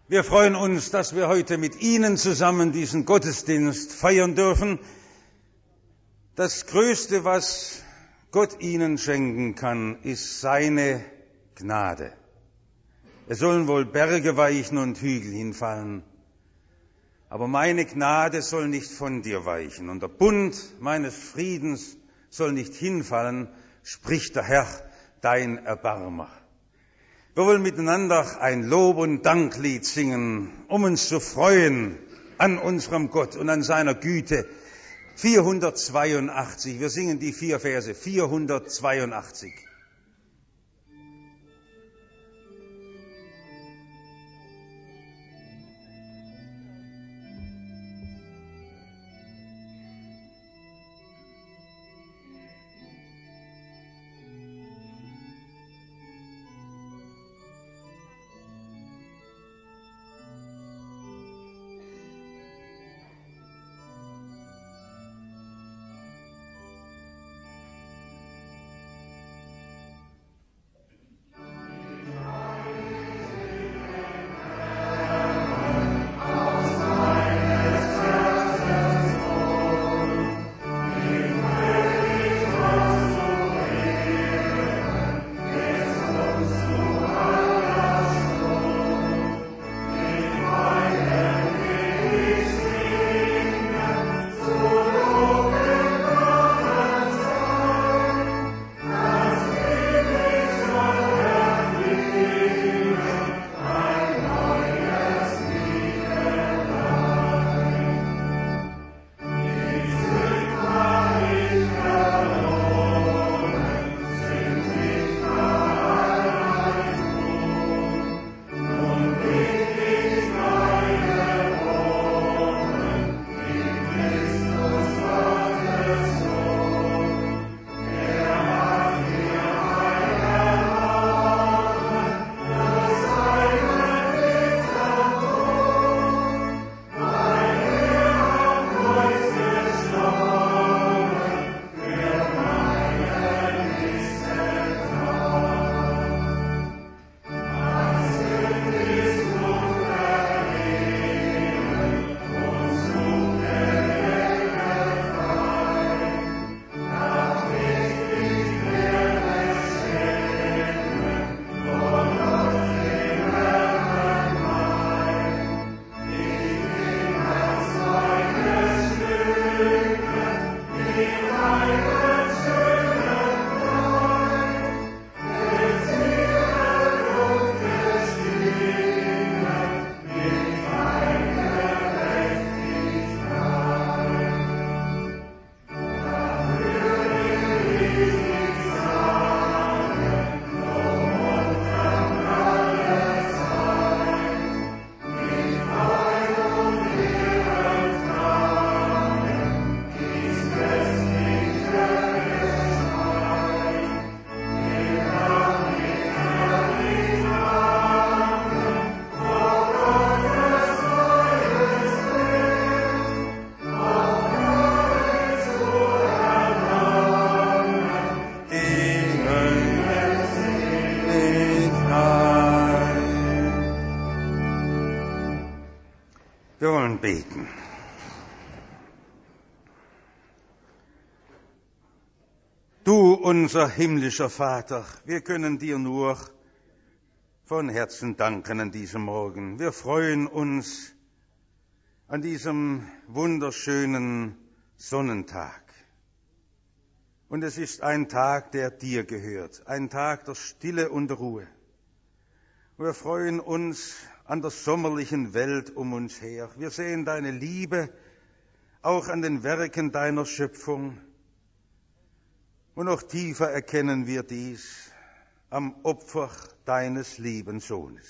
Wir freuen uns, dass wir heute mit Ihnen zusammen diesen Gottesdienst feiern dürfen. Das Größte, was Gott Ihnen schenken kann, ist seine Gnade. Es sollen wohl Berge weichen und Hügel hinfallen, aber meine Gnade soll nicht von dir weichen und der Bund meines Friedens soll nicht hinfallen, spricht der Herr, dein Erbarmer. Wir wollen miteinander ein Lob- und Danklied singen, um uns zu freuen an unserem Gott und an seiner Güte. 482, wir singen die 4 Verse, 482. Wir wollen beten. Du, unser himmlischer Vater, wir können dir nur von Herzen danken an diesem Morgen. Wir freuen uns an diesem wunderschönen Sonnentag. Und es ist ein Tag, der dir gehört, ein Tag der Stille und der Ruhe. Wir freuen uns an der sommerlichen Welt um uns her. Wir sehen deine Liebe auch an den Werken deiner Schöpfung. Und noch tiefer erkennen wir dies am Opfer deines lieben Sohnes,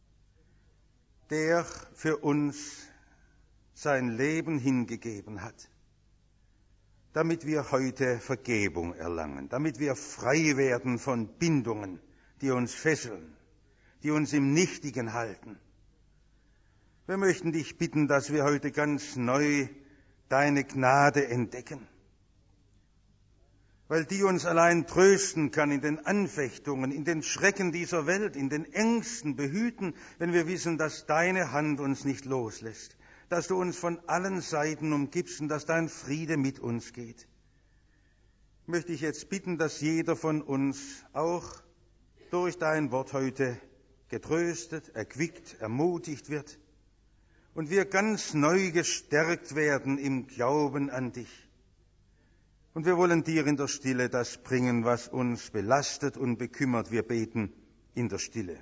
der für uns sein Leben hingegeben hat, damit wir heute Vergebung erlangen, damit wir frei werden von Bindungen, die uns fesseln, die uns im Nichtigen halten. Wir möchten dich bitten, dass wir heute ganz neu deine Gnade entdecken weil die uns allein trösten kann in den Anfechtungen, in den Schrecken dieser Welt, in den Ängsten behüten, wenn wir wissen, dass deine Hand uns nicht loslässt, dass du uns von allen Seiten umgibst und dass dein Friede mit uns geht. Möchte ich jetzt bitten, dass jeder von uns auch durch dein Wort heute getröstet, erquickt, ermutigt wird und wir ganz neu gestärkt werden im Glauben an dich. Und wir wollen dir in der Stille das bringen, was uns belastet und bekümmert. Wir beten in der Stille.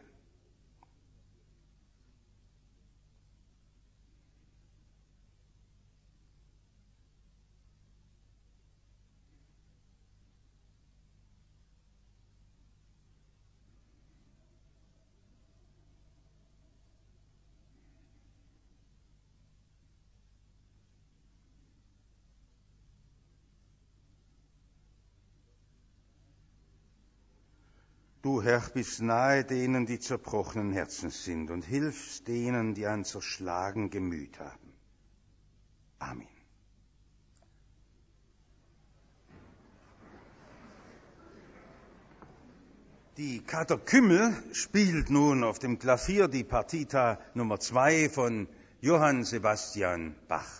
Du, Herr, bist nahe denen, die zerbrochenen Herzens sind und hilfst denen, die ein zerschlagen Gemüt haben. Amen. Die Kater Kümmel spielt nun auf dem Klavier die Partita Nummer 2 von Johann Sebastian Bach.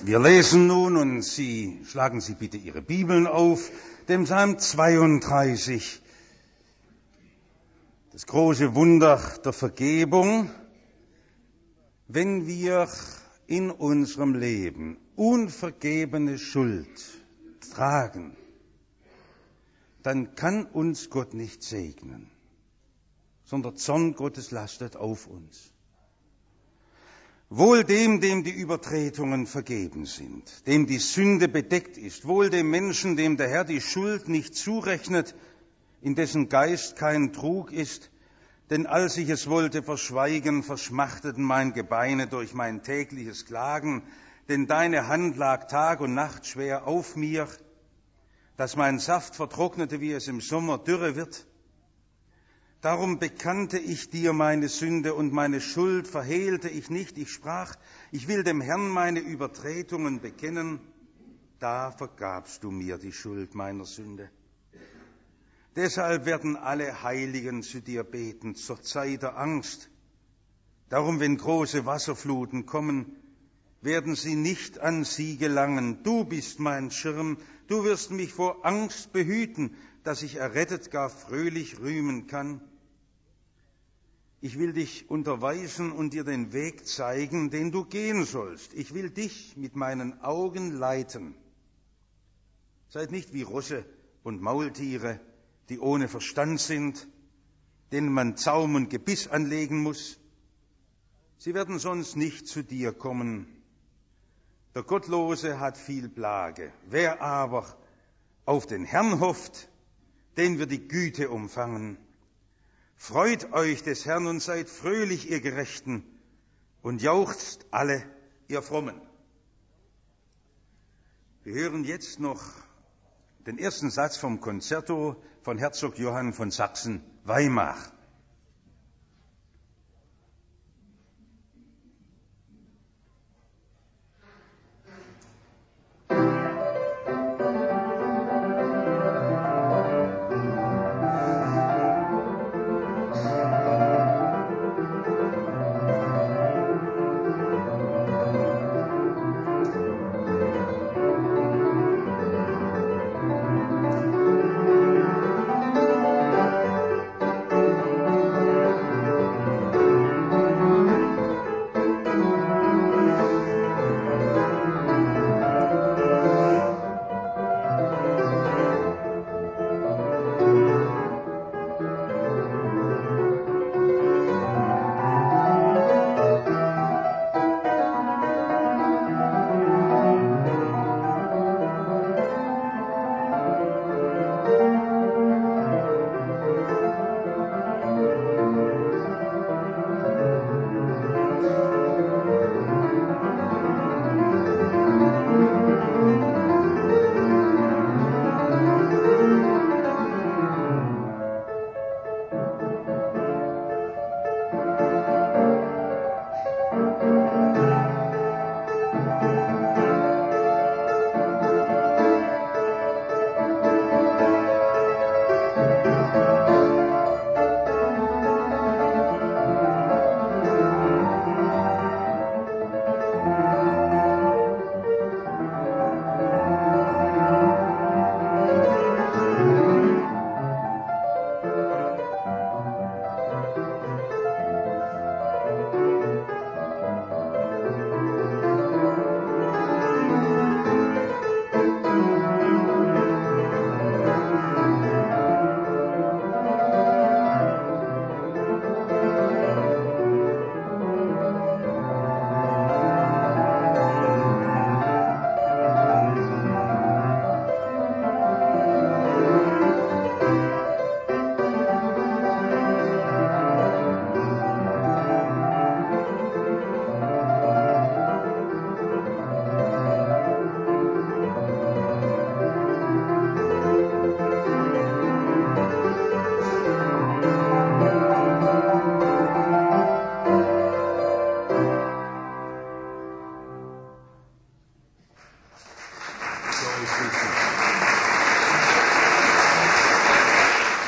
Wir lesen nun, und schlagen Sie bitte Ihre Bibeln auf, dem Psalm 32, das große Wunder der Vergebung. Wenn wir in unserem Leben unvergebene Schuld tragen, dann kann uns Gott nicht segnen, sondern Zorn Gottes lastet auf uns. Wohl dem, dem die Übertretungen vergeben sind, dem die Sünde bedeckt ist, wohl dem Menschen, dem der Herr die Schuld nicht zurechnet, in dessen Geist kein Trug ist, denn als ich es wollte verschweigen, verschmachteten mein Gebeine durch mein tägliches Klagen, denn deine Hand lag Tag und Nacht schwer auf mir, dass mein Saft vertrocknete, wie es im Sommer dürre wird. Darum bekannte ich dir meine Sünde und meine Schuld verhehlte ich nicht. Ich sprach, ich will dem Herrn meine Übertretungen bekennen. Da vergabst du mir die Schuld meiner Sünde. Deshalb werden alle Heiligen zu dir beten zur Zeit der Angst. Darum, wenn große Wasserfluten kommen, werden sie nicht an sie gelangen. Du bist mein Schirm, du wirst mich vor Angst behüten, dass ich errettet gar fröhlich rühmen kann. Ich will dich unterweisen und dir den Weg zeigen, den du gehen sollst. Ich will dich mit meinen Augen leiten. Seid nicht wie Rosse und Maultiere, die ohne Verstand sind, denen man Zaum und Gebiss anlegen muss. Sie werden sonst nicht zu dir kommen. Der Gottlose hat viel Plage. Wer aber auf den Herrn hofft, den wird die Güte umfangen. Freut euch des Herrn und seid fröhlich, ihr Gerechten, und jauchzt alle, ihr Frommen. Wir hören jetzt noch den ersten Satz vom Konzerto von Herzog Johann von Sachsen-Weimar.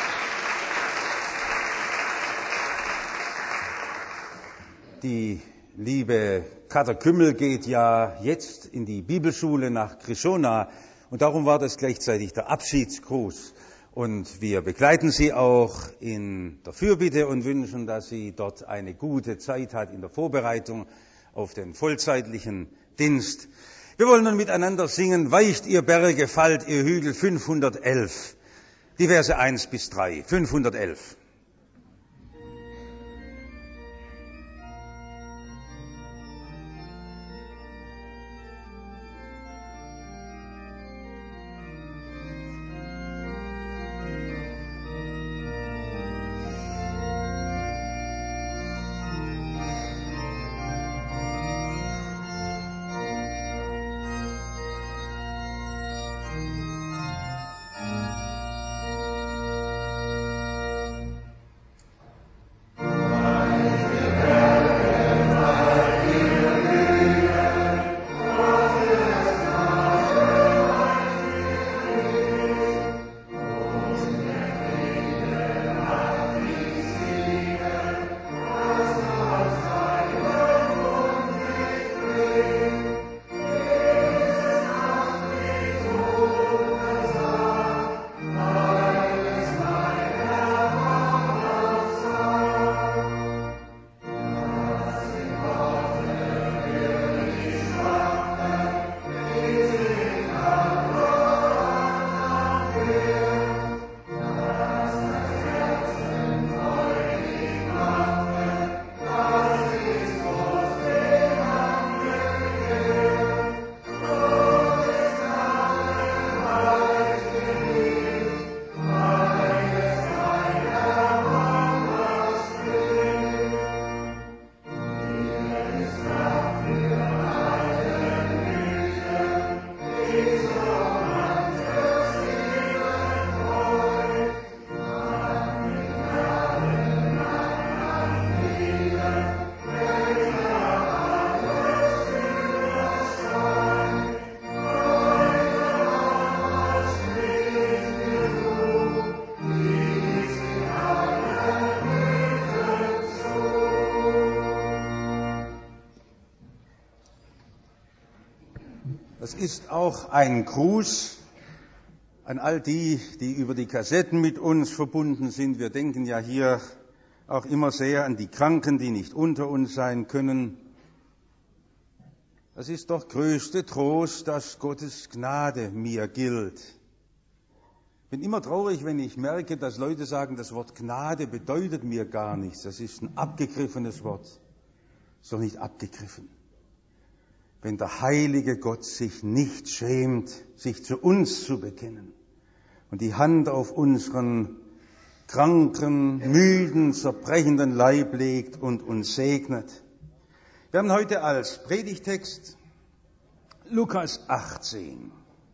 Die liebe Kater Kümmel geht ja jetzt in die Bibelschule nach Krishona und darum war das gleichzeitig der Abschiedsgruß. Und wir begleiten sie auch in der Fürbitte und wünschen, dass sie dort eine gute Zeit hat in der Vorbereitung auf den vollzeitlichen Dienst. Wir wollen nun miteinander singen, weicht ihr Berge, fallt ihr Hügel, 511, die Verse 1 bis 3, 511. Das ist auch ein Gruß an all die, die über die Kassetten mit uns verbunden sind. Wir denken ja hier auch immer sehr an die Kranken, die nicht unter uns sein können. Das ist doch größte Trost, dass Gottes Gnade mir gilt. Ich bin immer traurig, wenn ich merke, dass Leute sagen, das Wort Gnade bedeutet mir gar nichts. Das ist ein abgegriffenes Wort. Ist doch nicht abgegriffen. Wenn der heilige Gott sich nicht schämt, sich zu uns zu bekennen und die Hand auf unseren kranken, müden, zerbrechenden Leib legt und uns segnet. Wir haben heute als Predigtext Lukas 18.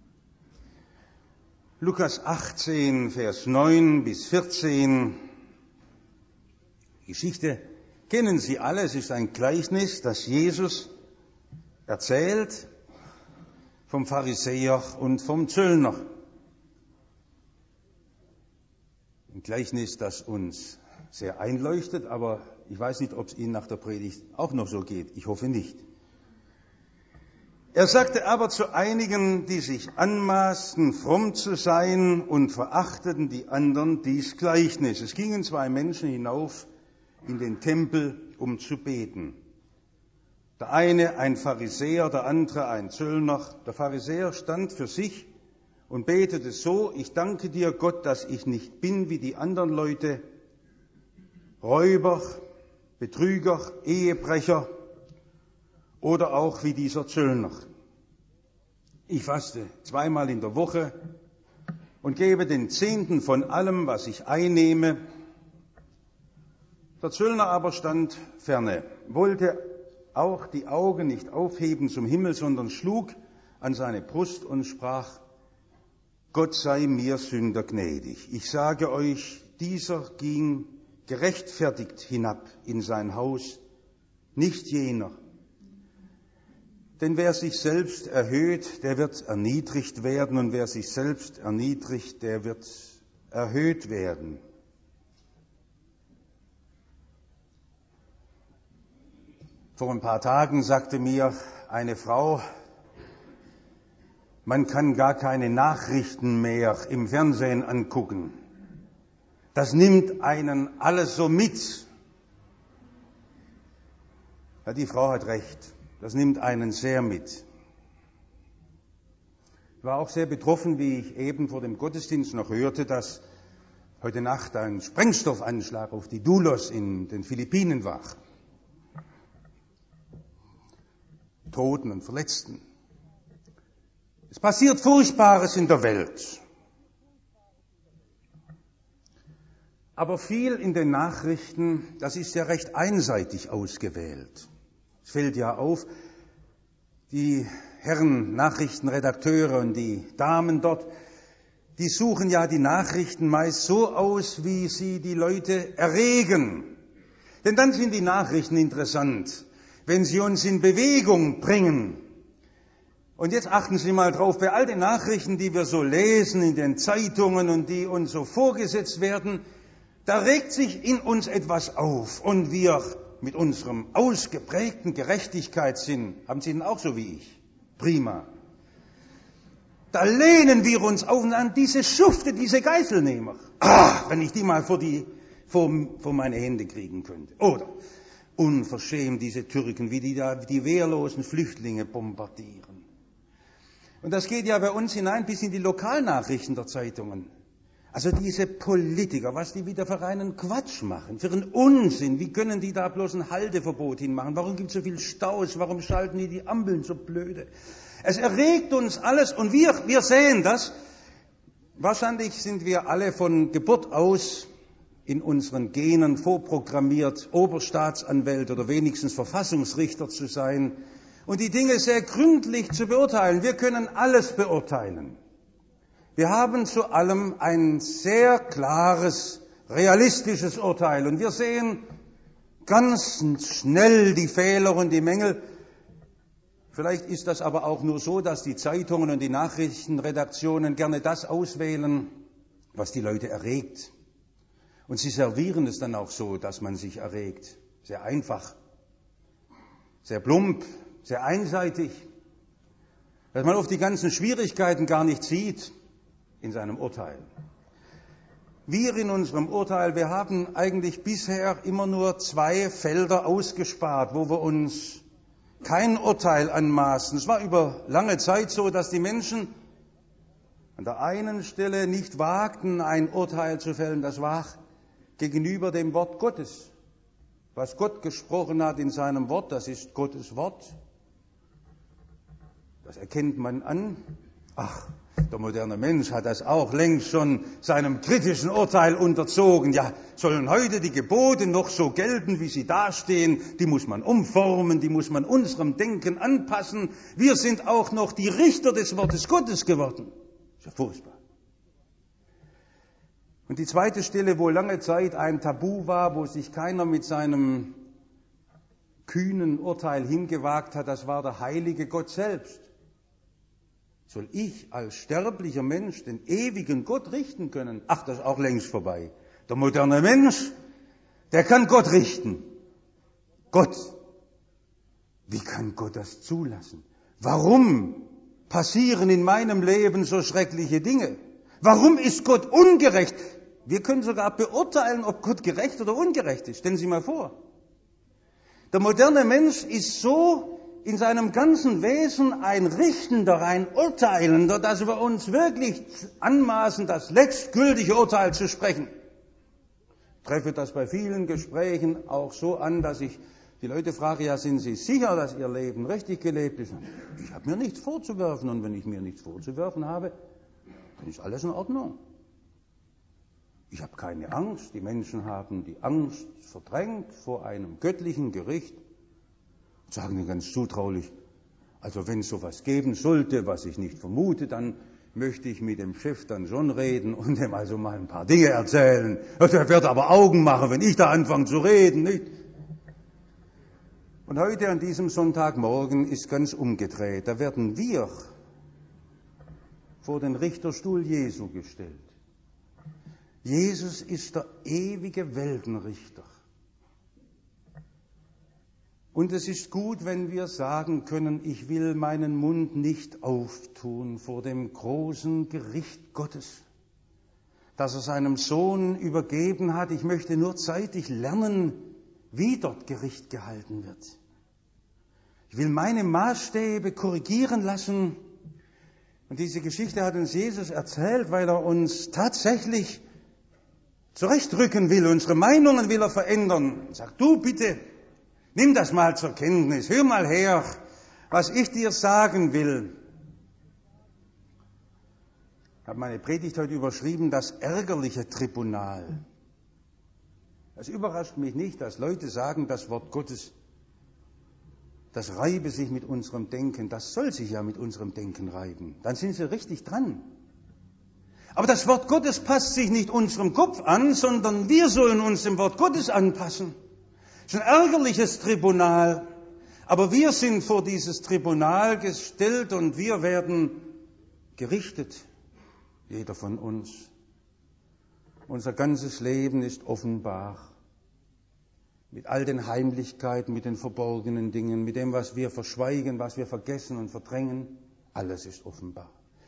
Lukas 18, Vers 9 bis 14. Die Geschichte kennen Sie alle. Es ist ein Gleichnis, das Jesus erzählt vom Pharisäer und vom Zöllner. Ein Gleichnis, das uns sehr einleuchtet, aber ich weiß nicht, ob es Ihnen nach der Predigt auch noch so geht. Ich hoffe nicht. Er sagte aber zu einigen, die sich anmaßten, fromm zu sein und verachteten die anderen dies Gleichnis. Es gingen zwei Menschen hinauf in den Tempel, um zu beten. Der eine ein Pharisäer, der andere ein Zöllner. Der Pharisäer stand für sich und betete so: Ich danke dir, Gott, dass ich nicht bin wie die anderen Leute, Räuber, Betrüger, Ehebrecher oder auch wie dieser Zöllner. Ich faste 2-mal in der Woche und gebe den Zehnten von allem, was ich einnehme. Der Zöllner aber stand ferne, wollte auch die Augen nicht aufheben zum Himmel, sondern schlug an seine Brust und sprach: Gott sei mir Sünder gnädig. Ich sage euch, dieser ging gerechtfertigt hinab in sein Haus, nicht jener. Denn wer sich selbst erhöht, der wird erniedrigt werden, und wer sich selbst erniedrigt, der wird erhöht werden. Vor ein paar Tagen sagte mir eine Frau, man kann gar keine Nachrichten mehr im Fernsehen angucken. Das nimmt einen alles so mit. Ja, die Frau hat recht. Das nimmt einen sehr mit. Ich war auch sehr betroffen, wie ich eben vor dem Gottesdienst noch hörte, dass heute Nacht ein Sprengstoffanschlag auf die Doulos in den Philippinen war. Toten und Verletzten. Es passiert Furchtbares in der Welt. Aber viel in den Nachrichten, das ist ja recht einseitig ausgewählt. Es fällt ja auf, die Herren Nachrichtenredakteure und die Damen dort, die suchen ja die Nachrichten meist so aus, wie sie die Leute erregen. Denn dann sind die Nachrichten interessant, wenn sie uns in Bewegung bringen. Und jetzt achten Sie mal drauf, bei all den Nachrichten, die wir so lesen in den Zeitungen und die uns so vorgesetzt werden, da regt sich in uns etwas auf und wir mit unserem ausgeprägten Gerechtigkeitssinn, haben Sie den auch so wie ich? Prima. Da lehnen wir uns auf an diese Schufte, diese Geiselnehmer. Wenn ich die mal vor meine Hände kriegen könnte. Oder unverschämt diese Türken, wie die da die wehrlosen Flüchtlinge bombardieren. Und das geht ja bei uns hinein bis in die Lokalnachrichten der Zeitungen. Also diese Politiker, was die wieder für einen Quatsch machen, für einen Unsinn. Wie können die da bloß ein Halteverbot hinmachen? Warum gibt es so viel Staus? Warum schalten die Ampeln so blöde? Es erregt uns alles und wir sehen das. Wahrscheinlich sind wir alle von Geburt aus in unseren Genen vorprogrammiert, Oberstaatsanwälte oder wenigstens Verfassungsrichter zu sein und die Dinge sehr gründlich zu beurteilen. Wir können alles beurteilen. Wir haben zu allem ein sehr klares, realistisches Urteil und wir sehen ganz schnell die Fehler und die Mängel. Vielleicht ist das aber auch nur so, dass die Zeitungen und die Nachrichtenredaktionen gerne das auswählen, was die Leute erregt. Und sie servieren es dann auch so, dass man sich erregt. Sehr einfach, sehr plump, sehr einseitig, dass man oft die ganzen Schwierigkeiten gar nicht sieht in seinem Urteil. Wir in unserem Urteil, wir haben eigentlich bisher immer nur 2 Felder ausgespart, wo wir uns kein Urteil anmaßen. Es war über lange Zeit so, dass die Menschen an der einen Stelle nicht wagten, ein Urteil zu fällen. Das war gegenüber dem Wort Gottes. Was Gott gesprochen hat in seinem Wort, das ist Gottes Wort. Das erkennt man an. Ach, der moderne Mensch hat das auch längst schon seinem kritischen Urteil unterzogen. Ja, sollen heute die Gebote noch so gelten, wie sie dastehen? Die muss man umformen, die muss man unserem Denken anpassen. Wir sind auch noch die Richter des Wortes Gottes geworden. Das ist ja furchtbar. Und die zweite Stelle, wo lange Zeit ein Tabu war, wo sich keiner mit seinem kühnen Urteil hingewagt hat, das war der heilige Gott selbst. Soll ich als sterblicher Mensch den ewigen Gott richten können? Ach, das ist auch längst vorbei. Der moderne Mensch, der kann Gott richten. Gott. Wie kann Gott das zulassen? Warum passieren in meinem Leben so schreckliche Dinge? Warum ist Gott ungerecht? Wir können sogar beurteilen, ob Gott gerecht oder ungerecht ist. Stellen Sie mal vor. Der moderne Mensch ist so in seinem ganzen Wesen ein Richtender, ein Urteilender, dass wir uns wirklich anmaßen, das letztgültige Urteil zu sprechen. Ich treffe das bei vielen Gesprächen auch so an, dass ich die Leute frage, ja, sind Sie sicher, dass Ihr Leben richtig gelebt ist? Ich habe mir nichts vorzuwerfen und wenn ich mir nichts vorzuwerfen habe, dann ist alles in Ordnung. Ich habe keine Angst. Die Menschen haben die Angst verdrängt vor einem göttlichen Gericht. Sagen wir ganz zutraulich, also wenn es sowas geben sollte, was ich nicht vermute, dann möchte ich mit dem Chef dann schon reden und ihm also mal ein paar Dinge erzählen. Er wird aber Augen machen, wenn ich da anfange zu reden, nicht? Und heute an diesem Sonntagmorgen ist ganz umgedreht. Da werden wir vor den Richterstuhl Jesu gestellt. Jesus ist der ewige Weltenrichter. Und es ist gut, wenn wir sagen können, ich will meinen Mund nicht auftun vor dem großen Gericht Gottes, das er seinem Sohn übergeben hat. Ich möchte nur zeitig lernen, wie dort Gericht gehalten wird. Ich will meine Maßstäbe korrigieren lassen. Und diese Geschichte hat uns Jesus erzählt, weil er uns tatsächlich zurechtrücken will. Unsere Meinungen will er verändern. Er sagt, du bitte, nimm das mal zur Kenntnis. Hör mal her, was ich dir sagen will. Ich habe meine Predigt heute überschrieben, das ärgerliche Tribunal. Es überrascht mich nicht, dass Leute sagen, das Wort Gottes, das reibe sich mit unserem Denken. Das soll sich ja mit unserem Denken reiben. Dann sind sie richtig dran. Aber das Wort Gottes passt sich nicht unserem Kopf an, sondern wir sollen uns dem Wort Gottes anpassen. Es ist ein ärgerliches Tribunal. Aber wir sind vor dieses Tribunal gestellt und wir werden gerichtet. Jeder von uns. Unser ganzes Leben ist offenbar. Mit all den Heimlichkeiten, mit den verborgenen Dingen, mit dem, was wir verschweigen, was wir vergessen und verdrängen. Alles ist offenbar.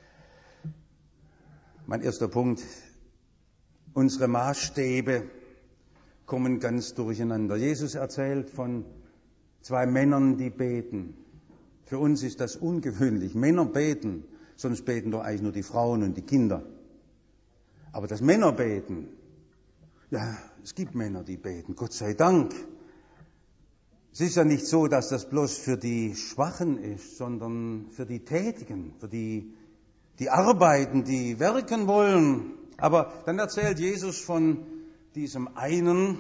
Mein erster Punkt. Unsere Maßstäbe kommen ganz durcheinander. Jesus erzählt von 2 Männern, die beten. Für uns ist das ungewöhnlich. Männer beten. Sonst beten doch eigentlich nur die Frauen und die Kinder. Aber das Männerbeten, ja, es gibt Männer, die beten, Gott sei Dank. Es ist ja nicht so, dass das bloß für die Schwachen ist, sondern für die Tätigen, für die arbeiten, die werken wollen. Aber dann erzählt Jesus von diesem einen,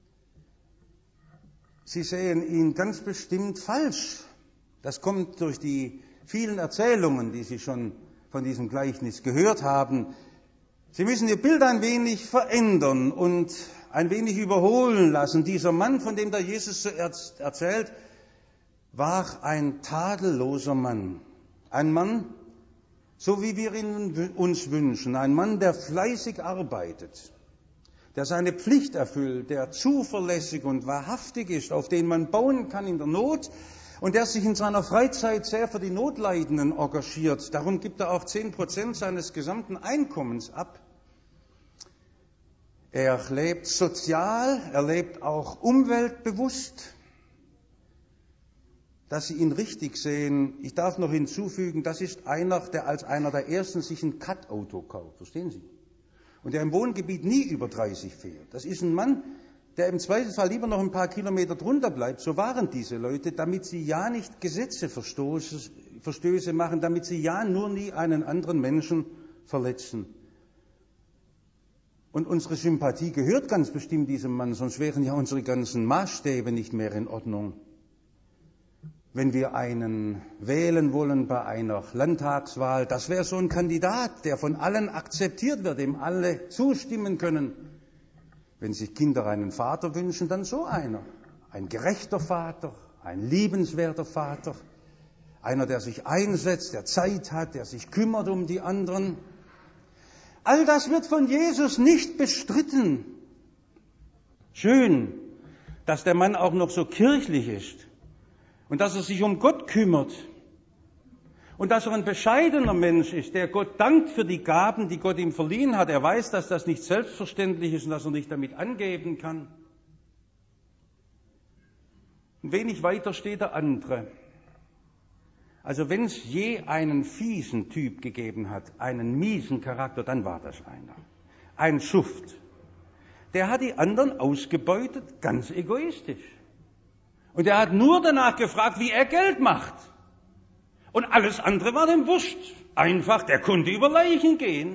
sie sehen ihn ganz bestimmt falsch. Das kommt durch die vielen Erzählungen, die Sie schon von diesem Gleichnis gehört haben. Sie müssen Ihr Bild ein wenig verändern und ein wenig überholen lassen. Dieser Mann, von dem der Jesus zuerst erzählt, war ein tadelloser Mann. Ein Mann, so wie wir ihn uns wünschen. Ein Mann, der fleißig arbeitet, der seine Pflicht erfüllt, der zuverlässig und wahrhaftig ist, auf den man bauen kann in der Not und der sich in seiner Freizeit sehr für die Notleidenden engagiert. Darum gibt er auch 10% seines gesamten Einkommens ab. Er lebt sozial, er lebt auch umweltbewusst, dass Sie ihn richtig sehen. Ich darf noch hinzufügen, das ist einer, der als einer der Ersten sich ein Cut-Auto kauft, verstehen Sie? Und der im Wohngebiet nie über 30 fährt. Das ist ein Mann, der im Zweifelsfall lieber noch ein paar Kilometer drunter bleibt. So waren diese Leute, damit sie ja nicht Gesetzeverstöße machen, damit sie ja nur nie einen anderen Menschen verletzen. Und unsere Sympathie gehört ganz bestimmt diesem Mann, sonst wären ja unsere ganzen Maßstäbe nicht mehr in Ordnung. Wenn wir einen wählen wollen bei einer Landtagswahl, das wäre so ein Kandidat, der von allen akzeptiert wird, dem alle zustimmen können. Wenn sich Kinder einen Vater wünschen, dann so einer. Ein gerechter Vater, ein liebenswerter Vater, einer, der sich einsetzt, der Zeit hat, der sich kümmert um die anderen. All das wird von Jesus nicht bestritten. Schön, dass der Mann auch noch so kirchlich ist und dass er sich um Gott kümmert und dass er ein bescheidener Mensch ist, der Gott dankt für die Gaben, die Gott ihm verliehen hat. Er weiß, dass das nicht selbstverständlich ist und dass er nicht damit angeben kann. Ein wenig weiter steht der andere. Also wenn es je einen fiesen Typ gegeben hat, einen miesen Charakter, dann war das einer. Ein Schuft. Der hat die anderen ausgebeutet, ganz egoistisch. Und er hat nur danach gefragt, wie er Geld macht. Und alles andere war dem wurscht. Einfach, der konnte über Leichen gehen.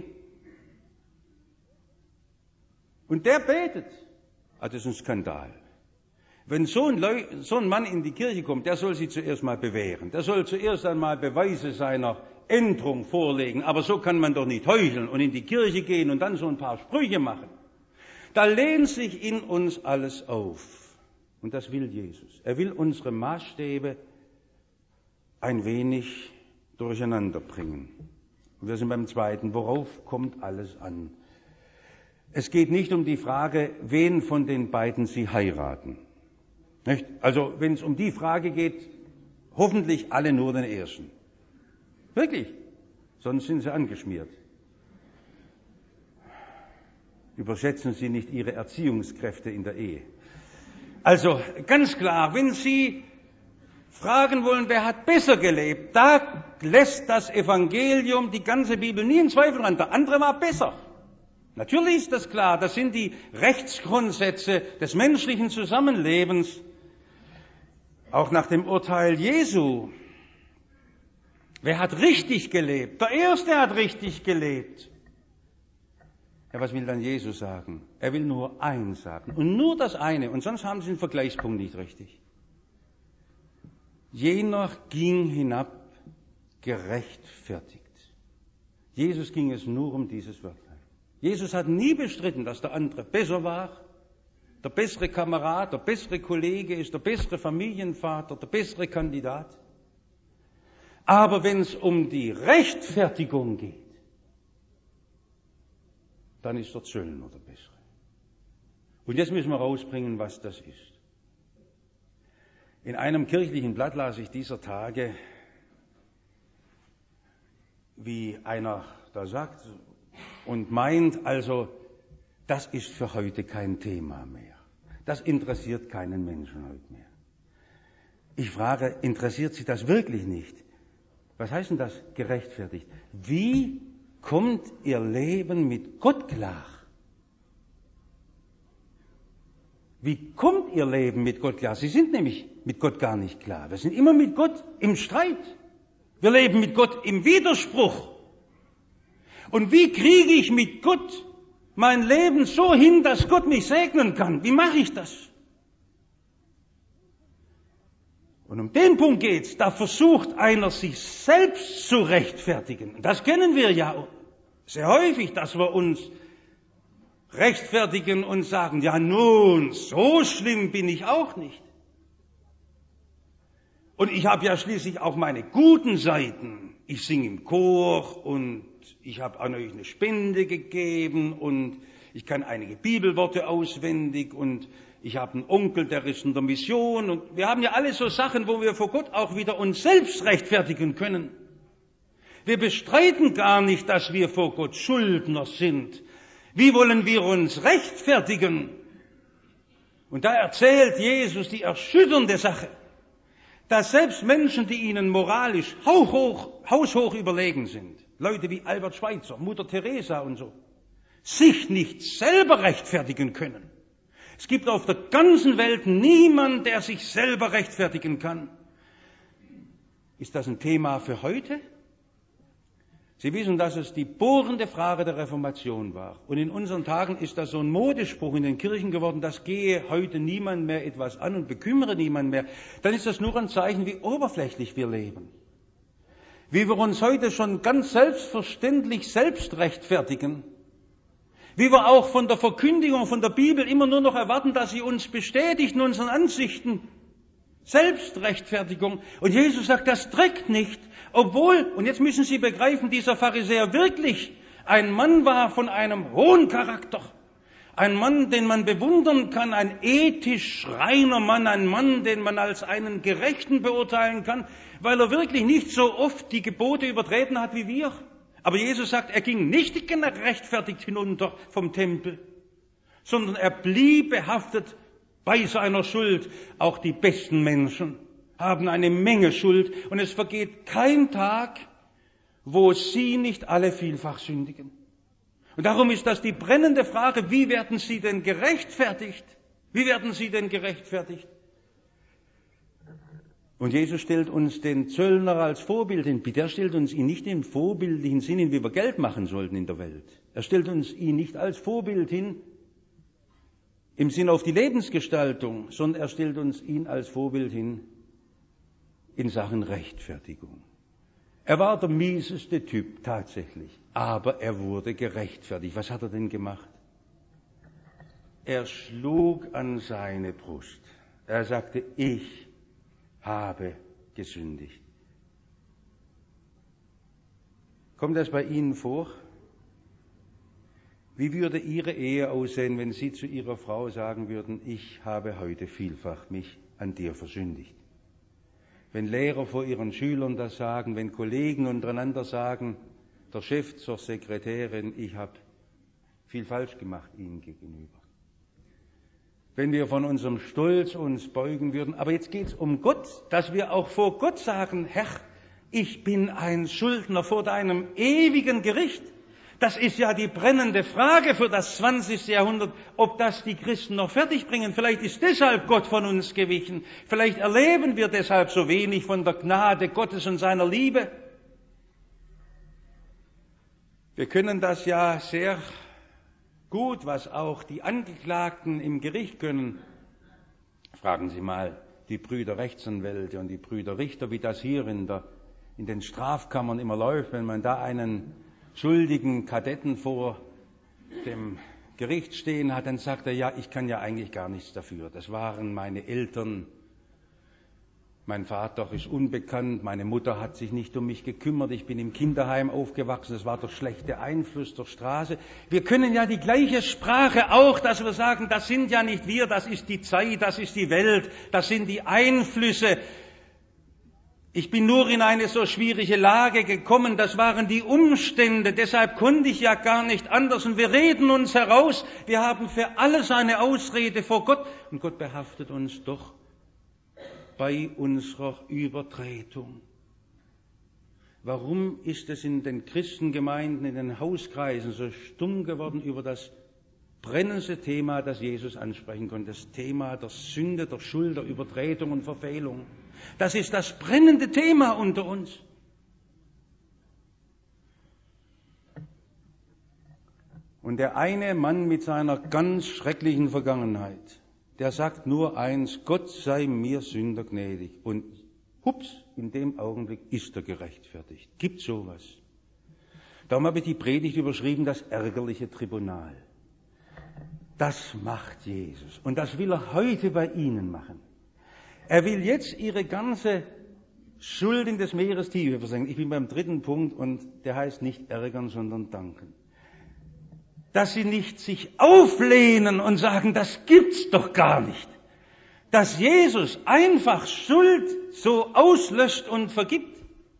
Und der betet. Also das ist ein Skandal. Wenn so ein Mann in die Kirche kommt, der soll sich zuerst mal bewähren. Der soll zuerst einmal Beweise seiner Änderung vorlegen. Aber so kann man doch nicht heucheln und in die Kirche gehen und dann so ein paar Sprüche machen. Da lehnt sich in uns alles auf. Und das will Jesus. Er will unsere Maßstäbe ein wenig durcheinander bringen. Und wir sind beim zweiten. Worauf kommt alles an? Es geht nicht um die Frage, wen von den beiden sie heiraten. Nicht? Also wenn es um die Frage geht, hoffentlich alle nur den ersten. Wirklich. Sonst sind sie angeschmiert. Überschätzen Sie nicht Ihre Erziehungskräfte in der Ehe. Also ganz klar, wenn Sie fragen wollen, wer hat besser gelebt, da lässt das Evangelium, die ganze Bibel nie in Zweifel ran. Der andere war besser. Natürlich ist das klar, das sind die Rechtsgrundsätze des menschlichen Zusammenlebens, auch nach dem Urteil Jesu. Wer hat richtig gelebt? Der Erste hat richtig gelebt. Ja, was will dann Jesus sagen? Er will nur eins sagen und nur das eine und sonst haben Sie den Vergleichspunkt nicht richtig. Jener ging hinab gerechtfertigt. Jesus ging es nur um dieses Wörtlein. Jesus hat nie bestritten, dass der andere besser war, der bessere Kamerad, der bessere Kollege ist, der bessere Familienvater, der bessere Kandidat. Aber wenn es um die Rechtfertigung geht, dann ist der Zöllner der bessere. Und jetzt müssen wir rausbringen, was das ist. In einem kirchlichen Blatt las ich dieser Tage, wie einer da sagt und meint, also, das ist für heute kein Thema mehr. Das interessiert keinen Menschen heute mehr. Ich frage, interessiert Sie das wirklich nicht? Was heißt denn das gerechtfertigt? Wie kommt Ihr Leben mit Gott klar? Wie kommt Ihr Leben mit Gott klar? Sie sind nämlich mit Gott gar nicht klar. Wir sind immer mit Gott im Streit. Wir leben mit Gott im Widerspruch. Und wie kriege ich mit Gott mein Leben so hin, dass Gott mich segnen kann? Wie mache ich das? Und um den Punkt geht's. Da versucht einer, sich selbst zu rechtfertigen. Das kennen wir ja sehr häufig, dass wir uns rechtfertigen und sagen, ja nun, so schlimm bin ich auch nicht. Und ich habe ja schließlich auch meine guten Seiten. Ich singe im Chor und ich habe an euch eine Spende gegeben und ich kann einige Bibelworte auswendig und ich habe einen Onkel, der ist in der Mission und wir haben ja alle so Sachen, wo wir vor Gott auch wieder uns selbst rechtfertigen können. Wir bestreiten gar nicht, dass wir vor Gott Schuldner sind. Wie wollen wir uns rechtfertigen? Und da erzählt Jesus die erschütternde Sache, dass selbst Menschen, die ihnen moralisch haushoch überlegen sind, Leute wie Albert Schweitzer, Mutter Teresa und so, sich nicht selber rechtfertigen können. Es gibt auf der ganzen Welt niemanden, der sich selber rechtfertigen kann. Ist das ein Thema für heute? Sie wissen, dass es die bohrende Frage der Reformation war. Und in unseren Tagen ist das so ein Modespruch in den Kirchen geworden, das gehe heute niemand mehr etwas an und bekümmere niemand mehr. Dann ist das nur ein Zeichen, wie oberflächlich wir leben. Wie wir uns heute schon ganz selbstverständlich selbst rechtfertigen. Wie wir auch von der Verkündigung von der Bibel immer nur noch erwarten, dass sie uns bestätigt in unseren Ansichten. Selbstrechtfertigung. Und Jesus sagt, das trägt nicht. Obwohl, und jetzt müssen Sie begreifen, dieser Pharisäer wirklich ein Mann war von einem hohen Charakter. Ein Mann, den man bewundern kann, ein ethisch reiner Mann, ein Mann, den man als einen Gerechten beurteilen kann, weil er wirklich nicht so oft die Gebote übertreten hat wie wir. Aber Jesus sagt, er ging nicht gerechtfertigt hinunter vom Tempel, sondern er blieb behaftet bei seiner Schuld. Auch die besten Menschen haben eine Menge Schuld und es vergeht kein Tag, wo sie nicht alle vielfach sündigen. Und darum ist das die brennende Frage, wie werden sie denn gerechtfertigt? Wie werden sie denn gerechtfertigt? Und Jesus stellt uns den Zöllner als Vorbild hin. Bitte, er stellt uns ihn nicht im vorbildlichen Sinne, wie wir Geld machen sollten in der Welt. Er stellt uns ihn nicht als Vorbild hin, im Sinne auf die Lebensgestaltung, sondern er stellt uns ihn als Vorbild hin in Sachen Rechtfertigung. Er war der mieseste Typ tatsächlich, aber er wurde gerechtfertigt. Was hat er denn gemacht? Er schlug an seine Brust. Er sagte, ich habe gesündigt. Kommt das bei Ihnen vor? Wie würde Ihre Ehe aussehen, wenn Sie zu Ihrer Frau sagen würden, ich habe heute vielfach mich an dir versündigt. Wenn Lehrer vor ihren Schülern das sagen, wenn Kollegen untereinander sagen, der Chef zur Sekretärin, ich habe viel falsch gemacht ihnen gegenüber. Wenn wir von unserem Stolz uns beugen würden, aber jetzt geht es um Gott, dass wir auch vor Gott sagen, Herr, ich bin ein Schuldner vor deinem ewigen Gericht. Das ist ja die brennende Frage für das 20. Jahrhundert, ob das die Christen noch fertigbringen. Vielleicht ist deshalb Gott von uns gewichen. Vielleicht erleben wir deshalb so wenig von der Gnade Gottes und seiner Liebe. Wir können das ja sehr gut, was auch die Angeklagten im Gericht können. Fragen Sie mal die Brüder Rechtsanwälte und die Brüder Richter, wie das hier in den Strafkammern immer läuft, wenn man da einen schuldigen Kadetten vor dem Gericht stehen hat, dann sagt er, ja, ich kann ja eigentlich gar nichts dafür. Das waren meine Eltern. Mein Vater ist unbekannt, meine Mutter hat sich nicht um mich gekümmert, ich bin im Kinderheim aufgewachsen, es war der schlechte Einfluss der Straße. Wir können ja die gleiche Sprache auch, dass wir sagen, das sind ja nicht wir, das ist die Zeit, das ist die Welt, das sind die Einflüsse. Ich bin nur in eine so schwierige Lage gekommen, das waren die Umstände, deshalb konnte ich ja gar nicht anders. Und wir reden uns heraus, wir haben für alles eine Ausrede vor Gott. Und Gott behaftet uns doch bei unserer Übertretung. Warum ist es in den Christengemeinden, in den Hauskreisen so stumm geworden über das brennendste Thema, das Jesus ansprechen konnte, das Thema der Sünde, der Schuld, der Übertretung und Verfehlung? Das ist das brennende Thema unter uns. Und der eine Mann mit seiner ganz schrecklichen Vergangenheit, der sagt nur eins, Gott sei mir Sünder gnädig. Und hups, in dem Augenblick ist er gerechtfertigt. Gibt sowas. Darum habe ich die Predigt überschrieben, das ärgerliche Tribunal. Das macht Jesus. Und das will er heute bei Ihnen machen. Er will jetzt Ihre ganze Schuld in das Meerestiefe versenken. Ich bin beim 3. Punkt und der heißt nicht ärgern, sondern danken. Dass Sie nicht sich auflehnen und sagen, das gibt's doch gar nicht. Dass Jesus einfach Schuld so auslöscht und vergibt.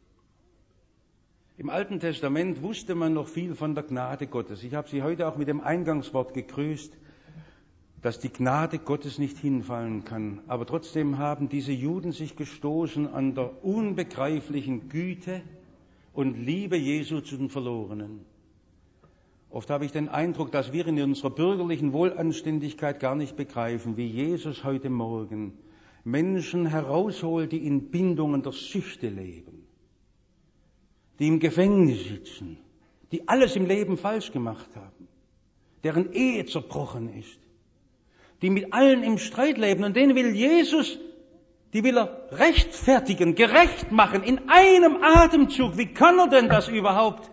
Im Alten Testament wusste man noch viel von der Gnade Gottes. Ich habe Sie heute auch mit dem Eingangswort gegrüßt, dass die Gnade Gottes nicht hinfallen kann. Aber trotzdem haben diese Juden sich gestoßen an der unbegreiflichen Güte und Liebe Jesu zu den Verlorenen. Oft habe ich den Eindruck, dass wir in unserer bürgerlichen Wohlanständigkeit gar nicht begreifen, wie Jesus heute Morgen Menschen herausholt, die in Bindungen der Süchte leben, die im Gefängnis sitzen, die alles im Leben falsch gemacht haben, deren Ehe zerbrochen ist, die mit allen im Streit leben, und denen will Jesus, die will er rechtfertigen, gerecht machen, in einem Atemzug. Wie kann er denn das überhaupt?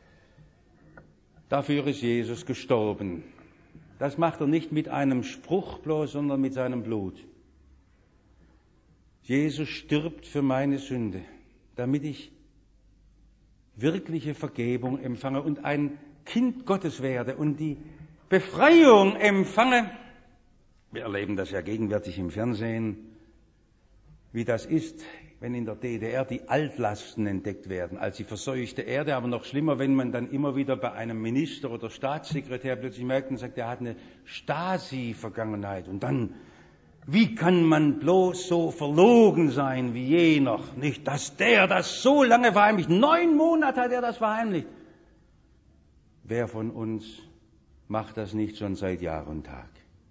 Dafür ist Jesus gestorben. Das macht er nicht mit einem Spruch bloß, sondern mit seinem Blut. Jesus stirbt für meine Sünde, damit ich wirkliche Vergebung empfange und ein Kind Gottes werde und die Befreiung empfange. Wir erleben das ja gegenwärtig im Fernsehen, wie das ist, wenn in der DDR die Altlasten entdeckt werden, als die verseuchte Erde, aber noch schlimmer, wenn man dann immer wieder bei einem Minister oder Staatssekretär plötzlich merkt und sagt, er hat eine Stasi-Vergangenheit. Und dann, wie kann man bloß so verlogen sein wie jener? Nicht, dass der das so lange verheimlicht. 9 Monate hat er das verheimlicht. Wer von uns macht das nicht schon seit Jahr und Tag?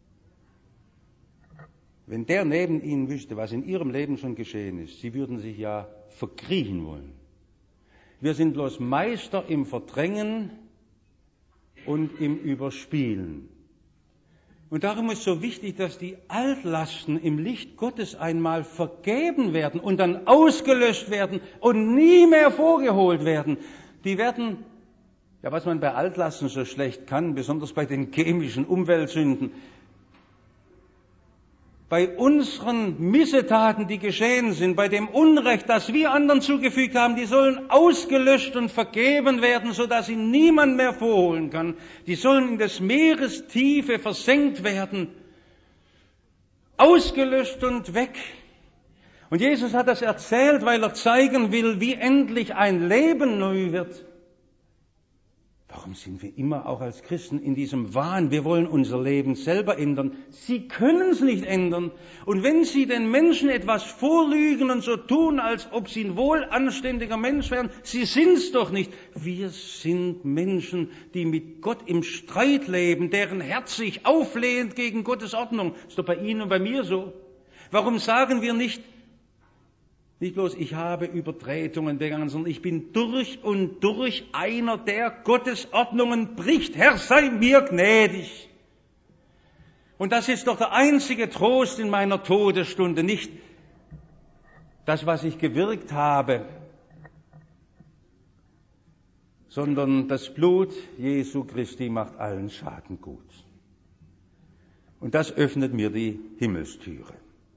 Wenn der neben Ihnen wüsste, was in Ihrem Leben schon geschehen ist, Sie würden sich ja verkriechen wollen. Wir sind bloß Meister im Verdrängen und im Überspielen. Und darum ist so wichtig, dass die Altlasten im Licht Gottes einmal vergeben werden und dann ausgelöscht werden und nie mehr vorgeholt werden. Die werden, ja, was man bei Altlasten so schlecht kann, besonders bei den chemischen Umweltsünden, bei unseren Missetaten, die geschehen sind, bei dem Unrecht, das wir anderen zugefügt haben, die sollen ausgelöscht und vergeben werden, sodass sie niemand mehr vorholen kann. Die sollen in des Meeres Tiefe versenkt werden. ausgelöscht und weg. Und Jesus hat das erzählt, weil er zeigen will, wie endlich ein Leben neu wird. Warum sind wir immer auch als Christen in diesem Wahn? Wir wollen unser Leben selber ändern. Sie können es nicht ändern. Und wenn Sie den Menschen etwas vorlügen und so tun, als ob sie ein wohlanständiger Mensch wären, sie sind es doch nicht. Wir sind Menschen, die mit Gott im Streit leben, deren Herz sich auflehnt gegen Gottes Ordnung. Ist doch bei Ihnen und bei mir so. Warum sagen wir nicht bloß, ich habe Übertretungen begangen, sondern ich bin durch und durch einer, der Gottes Ordnungen bricht. Herr, sei mir gnädig. Und das ist doch der einzige Trost in meiner Todesstunde, nicht das, was ich gewirkt habe, sondern das Blut Jesu Christi macht allen Schaden gut. Und das öffnet mir die Himmelstüre.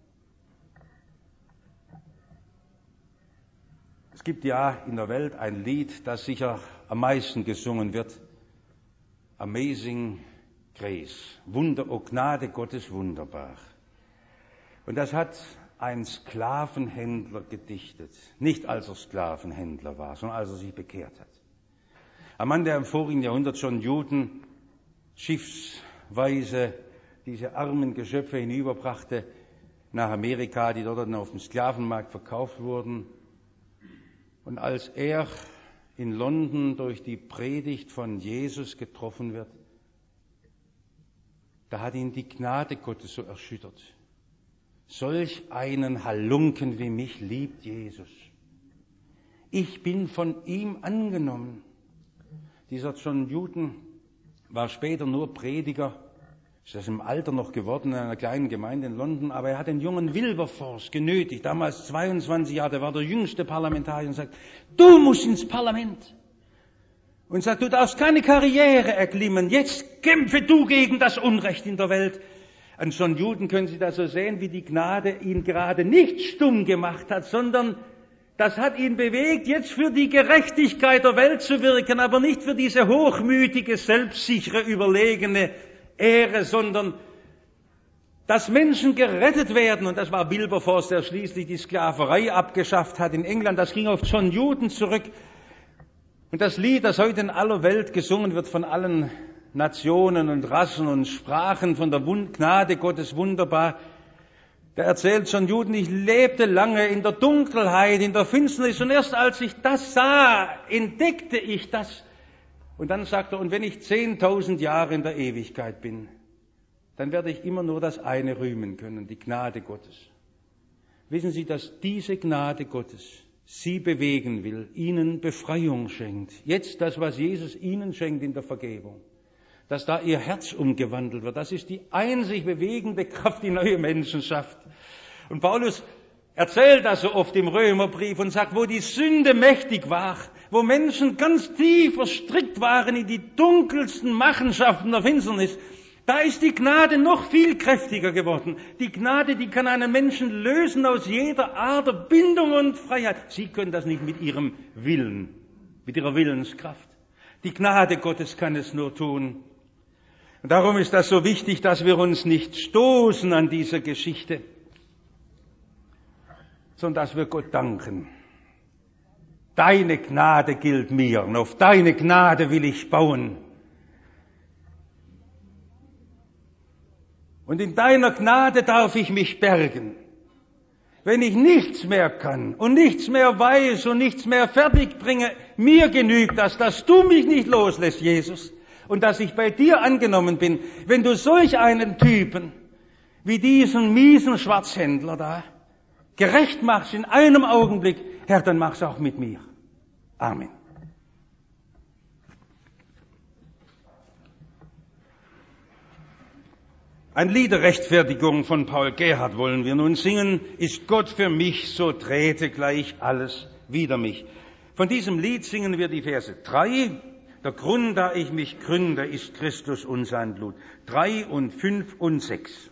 Es gibt ja in der Welt ein Lied, das sicher am meisten gesungen wird. Amazing Grace. Wunder, oh Gnade Gottes wunderbar. Und das hat ein Sklavenhändler gedichtet. Nicht als er Sklavenhändler war, sondern als er sich bekehrt hat. Ein Mann, der im vorigen Jahrhundert schon Juden schiffsweise diese armen Geschöpfe hinüberbrachte nach Amerika, die dort dann auf dem Sklavenmarkt verkauft wurden. Und als er in London durch die Predigt von Jesus getroffen wird, da hat ihn die Gnade Gottes so erschüttert. Solch einen Halunken wie mich liebt Jesus. Ich bin von ihm angenommen. Dieser John Newton war später nur Prediger, ist das im Alter noch geworden in einer kleinen Gemeinde in London, aber er hat den jungen Wilberforce genötigt, damals 22 Jahre, der war der jüngste Parlamentarier, und sagt, du musst ins Parlament. Und sagt, du darfst keine Karriere erklimmen, jetzt kämpfe du gegen das Unrecht in der Welt. An John Newton können Sie das so sehen, wie die Gnade ihn gerade nicht stumm gemacht hat, sondern das hat ihn bewegt, jetzt für die Gerechtigkeit der Welt zu wirken, aber nicht für diese hochmütige, selbstsichere, überlegene Ehre, sondern dass Menschen gerettet werden. Und das war Wilberforce, der schließlich die Sklaverei abgeschafft hat in England. Das ging auf John Newton zurück. Und das Lied, das heute in aller Welt gesungen wird von allen Nationen und Rassen und Sprachen, von der Gnade Gottes wunderbar, da erzählt John Newton, ich lebte lange in der Dunkelheit, in der Finsternis, und erst als ich das sah, entdeckte ich das. Und dann sagt er, und wenn ich 10.000 Jahre in der Ewigkeit bin, dann werde ich immer nur das eine rühmen können, die Gnade Gottes. Wissen Sie, dass diese Gnade Gottes Sie bewegen will, Ihnen Befreiung schenkt. Jetzt das, was Jesus Ihnen schenkt in der Vergebung, dass da Ihr Herz umgewandelt wird, das ist die einzig bewegende Kraft, die neue Menschen schafft. Und Paulus erzählt das so oft im Römerbrief und sagt, wo die Sünde mächtig war, wo Menschen ganz tief verstrickt waren in die dunkelsten Machenschaften der Finsternis, da ist die Gnade noch viel kräftiger geworden. Die Gnade, die kann einen Menschen lösen aus jeder Art der Bindung und Freiheit. Sie können das nicht mit Ihrem Willen, mit Ihrer Willenskraft. Die Gnade Gottes kann es nur tun. Und darum ist das so wichtig, dass wir uns nicht stoßen an dieser Geschichte, sondern dass wir Gott danken. Deine Gnade gilt mir und auf deine Gnade will ich bauen. Und in deiner Gnade darf ich mich bergen. Wenn ich nichts mehr kann und nichts mehr weiß und nichts mehr fertig bringe, mir genügt das, dass du mich nicht loslässt, Jesus, und dass ich bei dir angenommen bin. Wenn du solch einen Typen wie diesen miesen Schwarzhändler da gerecht machst in einem Augenblick, Herr, dann mach's auch mit mir. Amen. Ein Lied der Rechtfertigung von Paul Gerhardt wollen wir nun singen. Ist Gott für mich, so trete gleich alles wider mich. Von diesem Lied singen wir die Verse 3. Der Grund, da ich mich gründe, ist Christus und sein Blut. 3 und 5 und 6.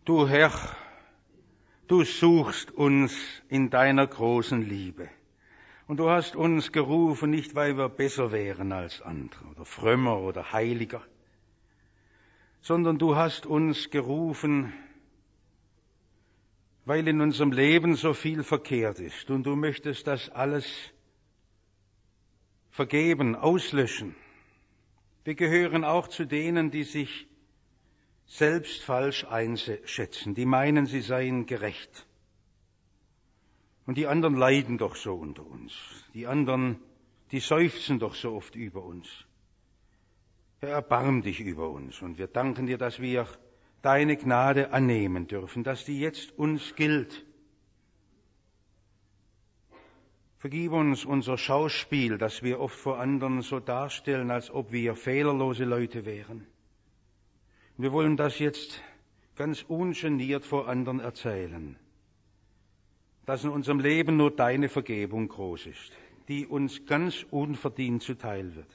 Du Herr, du suchst uns in deiner großen Liebe. Und du hast uns gerufen, nicht weil wir besser wären als andere oder frömmer oder heiliger, sondern du hast uns gerufen, weil in unserem Leben so viel verkehrt ist. Und du möchtest das alles vergeben, auslöschen. Wir gehören auch zu denen, die sich selbst falsch einschätzen, die meinen, sie seien gerecht. Und die anderen leiden doch so unter uns. Die anderen, die seufzen doch so oft über uns. Herr, erbarm dich über uns. Und wir danken dir, dass wir deine Gnade annehmen dürfen, dass die jetzt uns gilt. Vergib uns unser Schauspiel, das wir oft vor anderen so darstellen, als ob wir fehlerlose Leute wären. Wir wollen das jetzt ganz ungeniert vor anderen erzählen, dass in unserem Leben nur deine Vergebung groß ist, die uns ganz unverdient zuteil wird.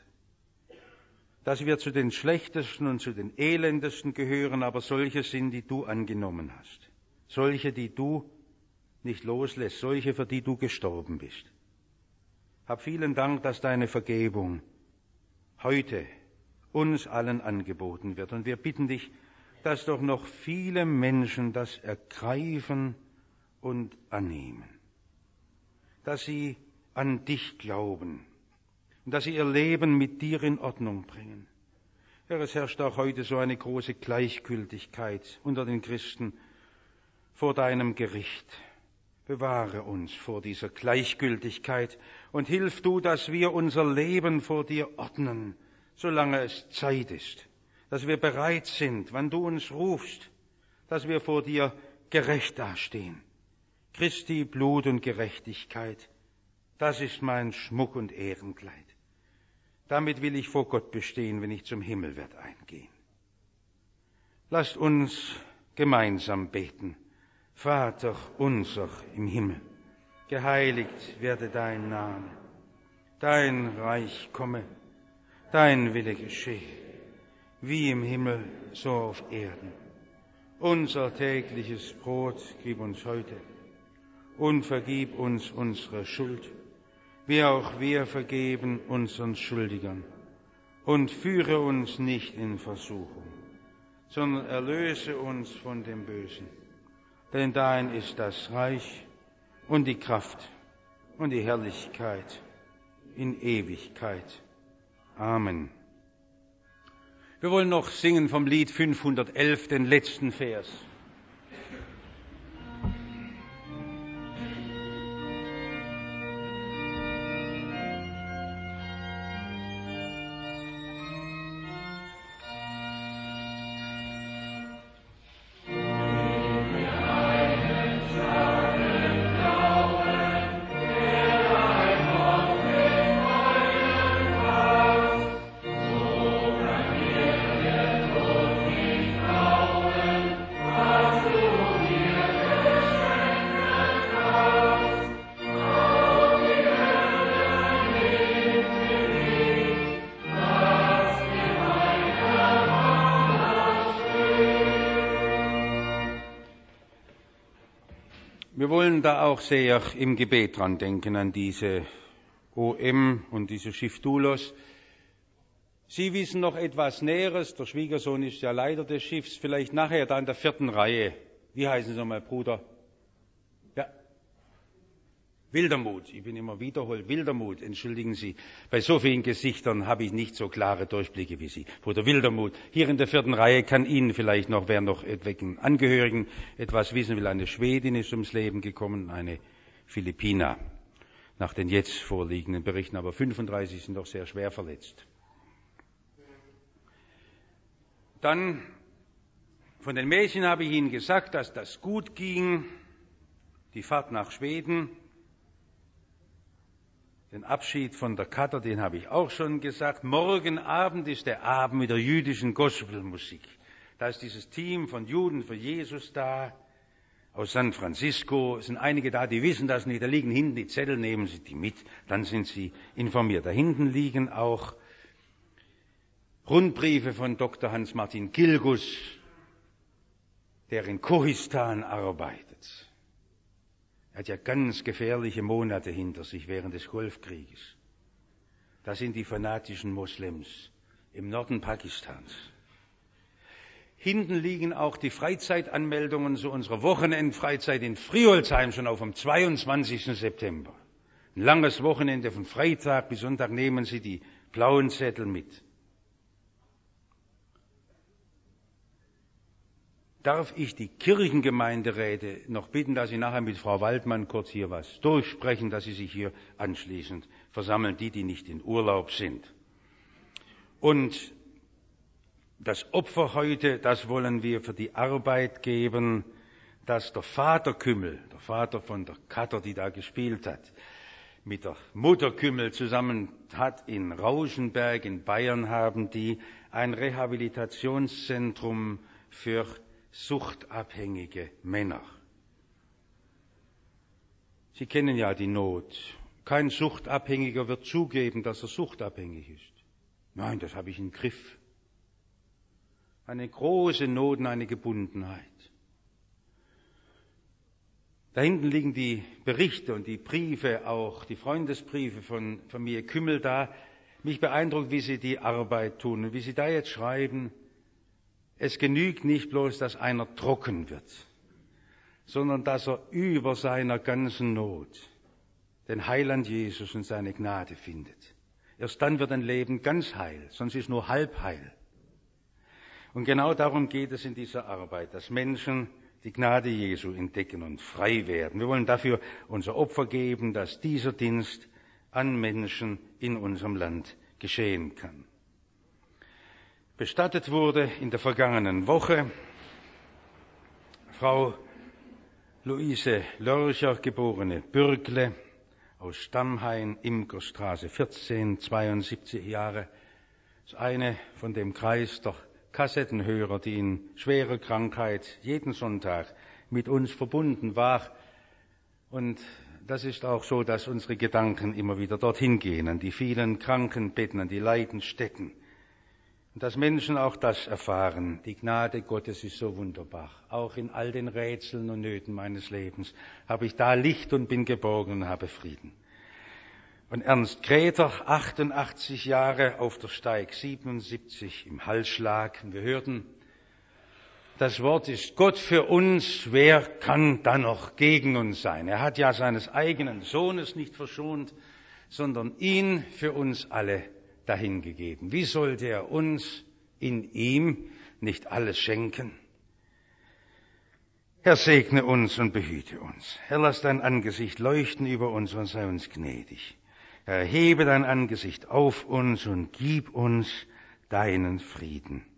Dass wir zu den Schlechtesten und zu den Elendesten gehören, aber solche sind, die du angenommen hast. Solche, die du nicht loslässt, solche, für die du gestorben bist. Hab vielen Dank, dass deine Vergebung heute uns allen angeboten wird. Und wir bitten dich, dass doch noch viele Menschen das ergreifen und annehmen. Dass sie an dich glauben und dass sie ihr Leben mit dir in Ordnung bringen. Herr, es herrscht auch heute so eine große Gleichgültigkeit unter den Christen vor deinem Gericht. Bewahre uns vor dieser Gleichgültigkeit und hilf du, dass wir unser Leben vor dir ordnen, solange es Zeit ist, dass wir bereit sind, wann du uns rufst, dass wir vor dir gerecht dastehen. Christi Blut und Gerechtigkeit, das ist mein Schmuck und Ehrenkleid. Damit will ich vor Gott bestehen, wenn ich zum Himmel werde eingehen. Lasst uns gemeinsam beten. Vater unser im Himmel, geheiligt werde dein Name, dein Reich komme, dein Wille geschehe, wie im Himmel, so auf Erden. Unser tägliches Brot gib uns heute und vergib uns unsere Schuld, wie auch wir vergeben unseren Schuldigern. Und führe uns nicht in Versuchung, sondern erlöse uns von dem Bösen. Denn dein ist das Reich und die Kraft und die Herrlichkeit in Ewigkeit. Amen. Wir wollen noch singen vom Lied 511, den letzten Vers. Wir wollen da auch sehr im Gebet dran denken, an diese OM und diese Schiff Doulos. Sie wissen noch etwas Näheres, der Schwiegersohn ist ja Leiter des Schiffs, vielleicht nachher da in der 4. Reihe. Wie heißen Sie nochmal, Bruder? Ja, Wildermuth, ich bin immer wiederholt, Wildermuth, entschuldigen Sie. Bei so vielen Gesichtern habe ich nicht so klare Durchblicke wie Sie. Bruder Wildermuth, hier in der 4. Reihe kann Ihnen vielleicht noch, wer noch etwelchen Angehörigen etwas wissen will, eine Schwedin ist ums Leben gekommen, eine Philippiner. Nach den jetzt vorliegenden Berichten, aber 35 sind doch sehr schwer verletzt. Dann, von den Mädchen habe ich Ihnen gesagt, dass das gut ging, die Fahrt nach Schweden. Den Abschied von der Katter, den habe ich auch schon gesagt. Morgen Abend ist der Abend mit der jüdischen Gospelmusik. Da ist dieses Team von Juden für Jesus da, aus San Francisco. Es sind einige da, die wissen das nicht. Da liegen hinten die Zettel, nehmen Sie die mit, dann sind Sie informiert. Da hinten liegen auch Rundbriefe von Dr. Hans-Martin Gilgus. der in Kohistan arbeitet. Er hat ja ganz gefährliche Monate hinter sich während des Golfkrieges. Das sind die fanatischen Moslems im Norden Pakistans. Hinten liegen auch die Freizeitanmeldungen zu unserer Wochenendfreizeit in Friolzheim schon auf am 22. September. Ein langes Wochenende von Freitag bis Sonntag, nehmen Sie die blauen Zettel mit. Darf ich die Kirchengemeinderäte noch bitten, dass Sie nachher mit Frau Waldmann kurz hier was durchsprechen, dass Sie sich hier anschließend versammeln, die nicht in Urlaub sind. Und das Opfer heute, das wollen wir für die Arbeit geben, dass der Vater Kümmel, der Vater von der Katter, die da gespielt hat, mit der Mutter Kümmel zusammen hat. In Rauschenberg in Bayern haben die ein Rehabilitationszentrum für suchtabhängige Männer. Sie kennen ja die Not. Kein Suchtabhängiger wird zugeben, dass er suchtabhängig ist. Nein, das habe ich im Griff. Eine große Not und eine Gebundenheit. Da hinten liegen die Berichte und die Briefe, auch die Freundesbriefe von Familie Kümmel da. Mich beeindruckt, wie sie die Arbeit tun und wie sie da jetzt schreiben. Es genügt nicht bloß, dass einer trocken wird, sondern dass er über seiner ganzen Not den Heiland Jesus und seine Gnade findet. Erst dann wird ein Leben ganz heil, sonst ist nur halb heil. Und genau darum geht es in dieser Arbeit, dass Menschen die Gnade Jesu entdecken und frei werden. Wir wollen dafür unser Opfer geben, dass dieser Dienst an Menschen in unserem Land geschehen kann. Bestattet wurde in der vergangenen Woche Frau Luise Lörcher, geborene Bürgle, aus Stammhain, Imkerstraße 14, 72 Jahre. Das ist eine von dem Kreis der Kassettenhörer, die in schwerer Krankheit jeden Sonntag mit uns verbunden war. Und das ist auch so, dass unsere Gedanken immer wieder dorthin gehen, an die vielen Krankenbetten, an die Leidensstätten. Und dass Menschen auch das erfahren. Die Gnade Gottes ist so wunderbar. Auch in all den Rätseln und Nöten meines Lebens habe ich da Licht und bin geborgen und habe Frieden. Und Ernst Gräter, 88 Jahre, auf der Steig 77 im Halsschlag. Und wir hörten, das Wort ist Gott für uns, wer kann da noch gegen uns sein? Er hat ja seines eigenen Sohnes nicht verschont, sondern ihn für uns alle dahingegeben. Wie sollte er uns in ihm nicht alles schenken? Herr, segne uns und behüte uns. Herr, lass dein Angesicht leuchten über uns und sei uns gnädig. Herr, erhebe dein Angesicht auf uns und gib uns deinen Frieden.